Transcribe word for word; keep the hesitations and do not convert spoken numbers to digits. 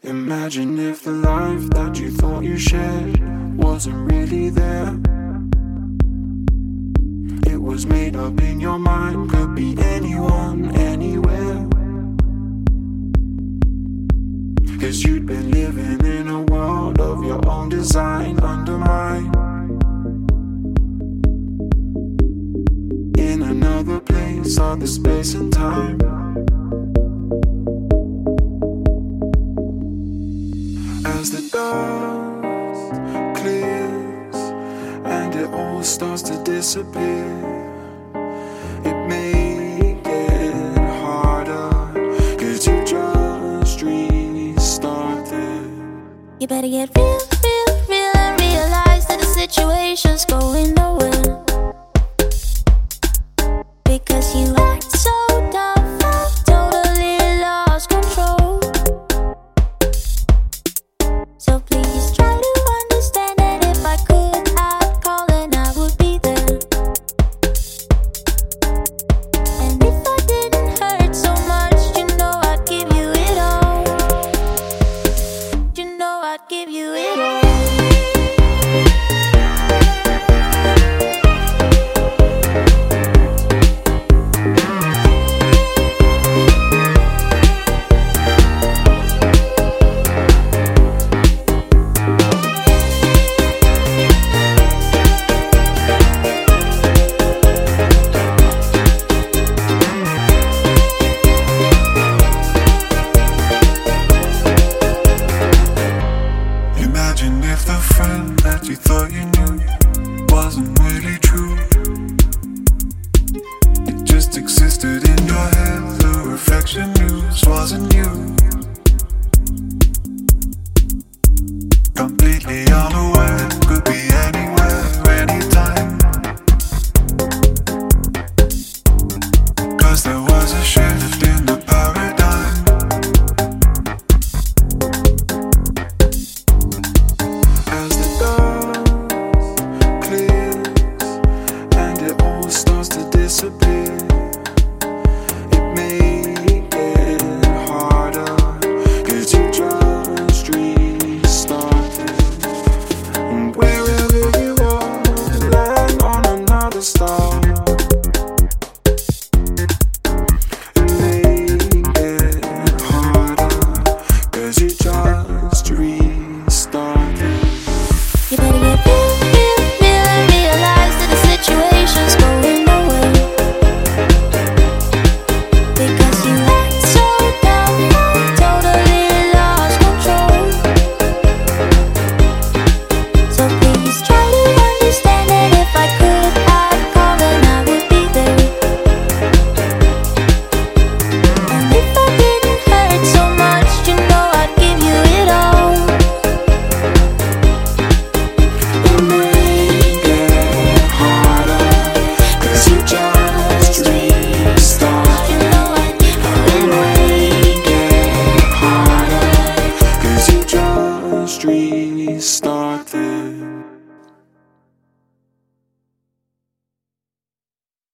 Imagine if the life that you thought you shared wasn't really there. It was made up in your mind, could be anyone, anywhere. Cause you'd been living in a world of your own design, under mine. In another place, other space and time. As the dust clears and it all starts to disappear, it may get harder, cause you just restarted. You better get real, real, real and realize that the situation's going nowhere. Because you